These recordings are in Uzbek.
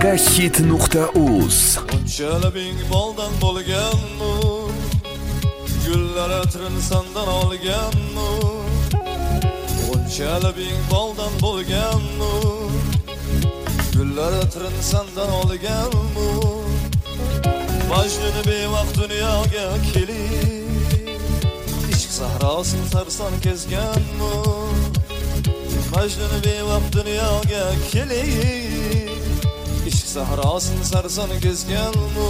Megahit.uz. Unchalar boldan bo'lganmi, gullar atrin sandan olganmi? Unchalar boldan bo'lganmi, gullar atrin sandan olganmi? Majnun bevaqt dunyoga kelib, ishq sahrosini sarson kezganmi? Majnun bevaqt dunyoga kelib, ishq sahrosini sarson kezganmi?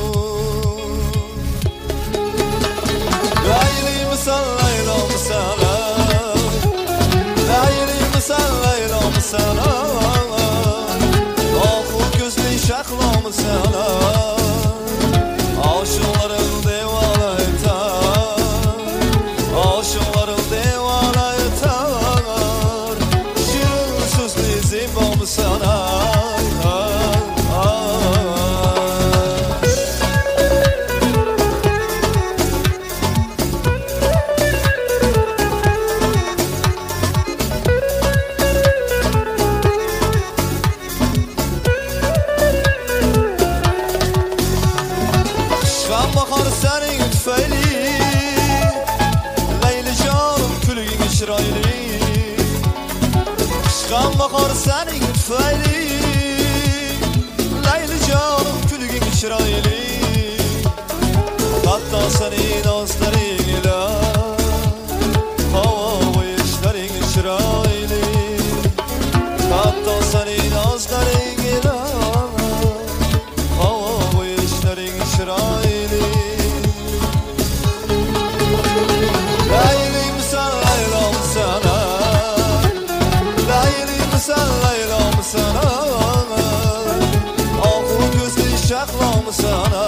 Layli misal laylo misala, layli misal laylo misala, oxu ko'zli shahlo misala, aşıqlarım devana etar, aşıqlarım devana etar, şirin sözlü zibam sana. Bahar senin tüfeğli, Leyli canım külgün şirayli. Çıkan bahar senin tüfeğli, Leyli canım külgün şirayli. Hatta senin ağızların ile, hava ve işlerin şirayli. Hatta senin ağızların ile, hava ve işlerin şirayli. Sana, ahu gözlü şahlam sana,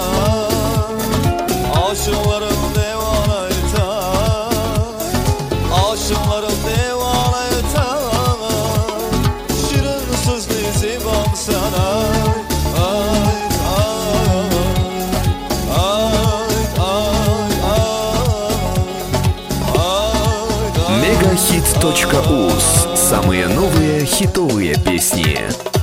aşıqlarım devana etar, aşıqlarım devana etar, şirin sözlü zibam sana. Ay ay ay ay ay. Megahit.uz. Самые новые хитовые песни.